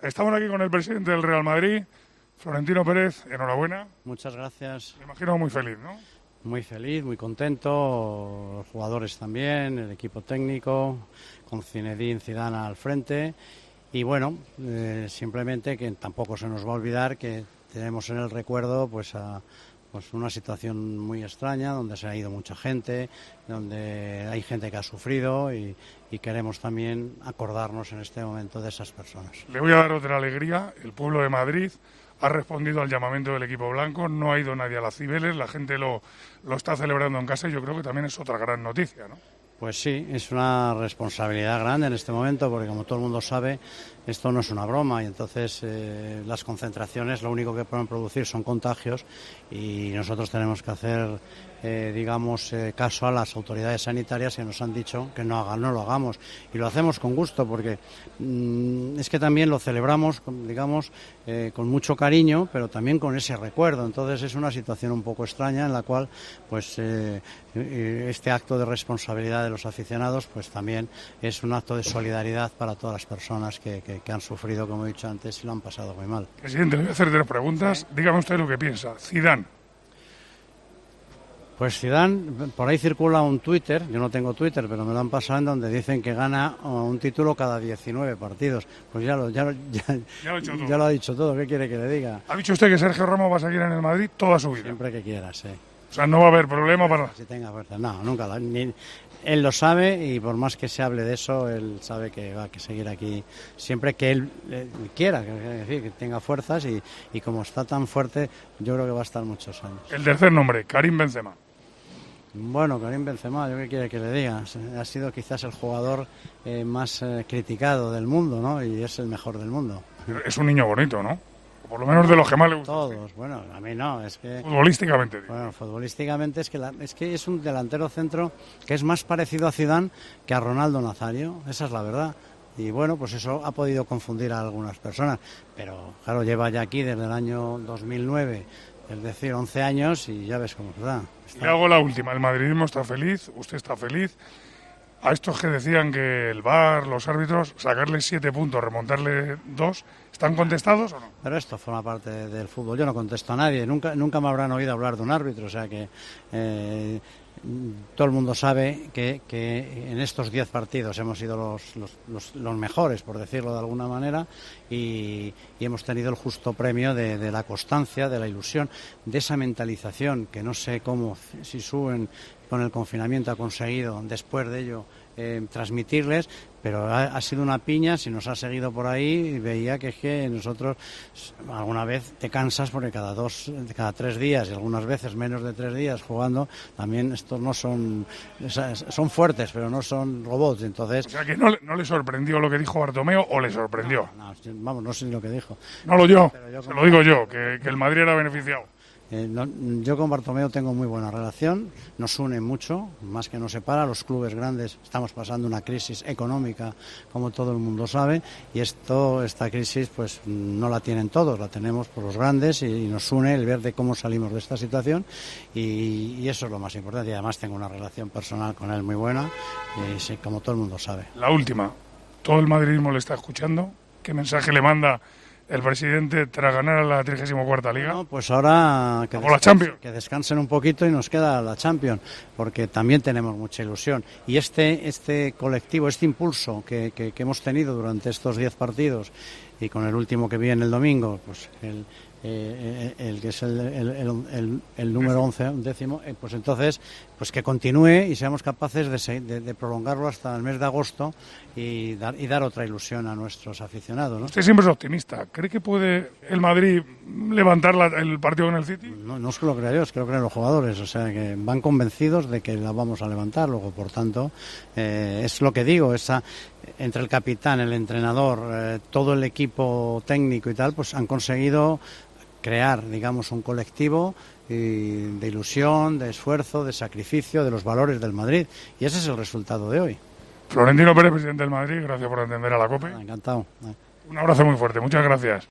Estamos aquí con el presidente del Real Madrid, Florentino Pérez. Enhorabuena. Muchas gracias. Me imagino muy feliz, ¿no? Muy feliz, muy contento, los jugadores también, el equipo técnico, con Zinedine Zidane al frente. Y bueno, simplemente que tampoco se nos va a olvidar que tenemos en el recuerdo pues una situación muy extraña, donde se ha ido mucha gente, donde hay gente que ha sufrido y queremos también acordarnos en este momento de esas personas. Le voy a dar otra alegría. El pueblo de Madrid ha respondido al llamamiento del equipo blanco, no ha ido nadie a las Cibeles, la gente lo está celebrando en casa y yo creo que también es otra gran noticia, ¿no? Pues sí, es una responsabilidad grande en este momento porque, como todo el mundo sabe, esto no es una broma y entonces las concentraciones lo único que pueden producir son contagios y nosotros tenemos que hacer, caso a las autoridades sanitarias que nos han dicho que no lo hagamos y lo hacemos con gusto porque es que también lo celebramos, con mucho cariño, pero también con ese recuerdo. Entonces es una situación un poco extraña en la cual, pues, este acto de responsabilidad de los aficionados, pues también es un acto de solidaridad para todas las personas que han sufrido, como he dicho antes, y lo han pasado muy mal. Presidente, le voy a hacer 3 preguntas. ¿Sí? Dígame usted lo que piensa. Zidane. Pues Zidane, por ahí circula un Twitter, yo no tengo Twitter, pero me lo han pasado, en donde dicen que gana un título cada 19 partidos. Pues ya lo ha dicho todo, ¿qué quiere que le diga? ¿Ha dicho usted que Sergio Ramos va a seguir en el Madrid toda su vida? Siempre que quiera, sí. O sea, no va a haber problema para... Si tenga fuerza. No, nunca. Él lo sabe y por más que se hable de eso, él sabe que va a seguir aquí siempre que él quiera, que tenga fuerzas y como está tan fuerte, yo creo que va a estar muchos años. El tercer nombre, Karim Benzema. Bueno, Karim Benzema, ¿yo qué quiere que le diga? Ha sido quizás el jugador más criticado del mundo, ¿no? Y es el mejor del mundo. Es un niño bonito, ¿no? O por lo menos de los que más le gustan. Todos, bueno, a mí no, es que... Futbolísticamente. Bueno, futbolísticamente es que es un delantero centro que es más parecido a Zidane que a Ronaldo Nazario, esa es la verdad. Y bueno, pues eso ha podido confundir a algunas personas, pero claro, lleva ya aquí desde el año 2009, es decir, 11 años y ya ves cómo está. Le hago la última, el madridismo está feliz, usted está feliz. A estos que decían que el VAR, los árbitros, sacarle 7 puntos, remontarle 2, ¿están contestados o no? Pero esto forma parte del fútbol. Yo no contesto a nadie. Nunca me habrán oído hablar de un árbitro. O sea que todo el mundo sabe que en estos 10 partidos hemos sido los mejores, por decirlo de alguna manera, y hemos tenido el justo premio de la constancia, de la ilusión, de esa mentalización que no sé cómo, si suben con el confinamiento ha conseguido después de ello transmitirles, pero ha sido una piña. Si nos ha seguido por ahí, veía que es que nosotros alguna vez te cansas porque cada 3 días y algunas veces menos de 3 días jugando, también estos no son fuertes, pero no son robots. Entonces, o sea que no le sorprendió lo que dijo Bartomeu, o le sorprendió. No sé ni lo que dijo. No lo yo, se lo digo yo, que el Madrid era beneficiado. Yo con Bartomeu tengo muy buena relación, nos une mucho, más que nos separa. Los clubes grandes estamos pasando una crisis económica, como todo el mundo sabe, y esta crisis pues no la tienen todos, la tenemos por los grandes y nos une el ver de cómo salimos de esta situación y eso es lo más importante. Y además tengo una relación personal con él muy buena, y como todo el mundo sabe. La última, todo el madridismo le está escuchando. ¿Qué mensaje le manda el presidente tras ganar a la 34ª Liga? No, pues ahora que descansen un poquito y nos queda la Champions, porque también tenemos mucha ilusión. Y este colectivo, este impulso que hemos tenido durante estos 10 partidos y con el último que viene el domingo, pues el que es el número 11, décimo, pues entonces pues que continúe y seamos capaces de prolongarlo hasta el mes de agosto y dar otra ilusión a nuestros aficionados, ¿no? Usted siempre es optimista. ¿Cree que puede el Madrid levantar el partido con el City? No es que lo crea yo, es que lo creen los jugadores. O sea, que van convencidos de que la vamos a levantar. Luego, por tanto, es lo que digo, entre el capitán, el entrenador, todo el equipo técnico y tal, pues han conseguido crear, un colectivo de ilusión, de esfuerzo, de sacrificio, de los valores del Madrid. Y ese es el resultado de hoy. Florentino Pérez, presidente del Madrid, gracias por atender a la COPE. Encantado. Un abrazo muy fuerte, muchas gracias.